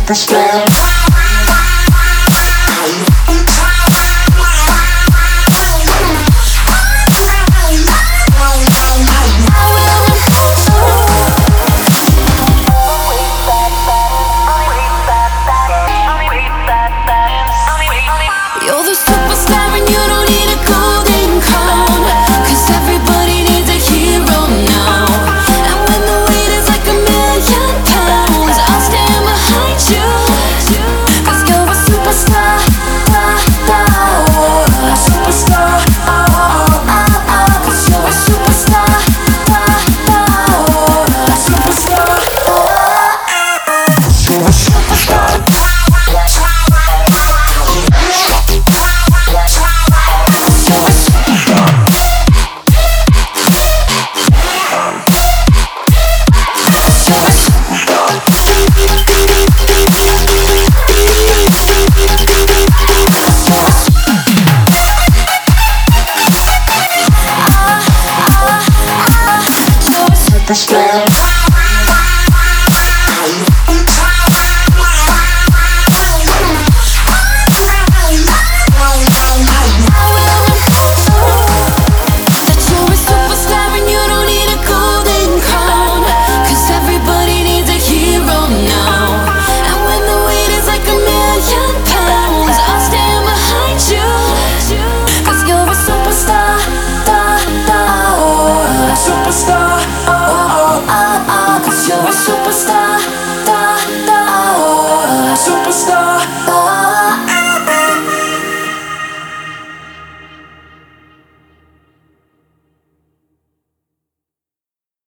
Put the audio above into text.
You're the superstar and you don't need a golden crown, 'cause everybody needs a hero now. And when the weight is like £1,000,000, I'll stand behind you, 'cause you're a superstar, a superstar, 'cause you're a superstar, a superstar, you're a superstar.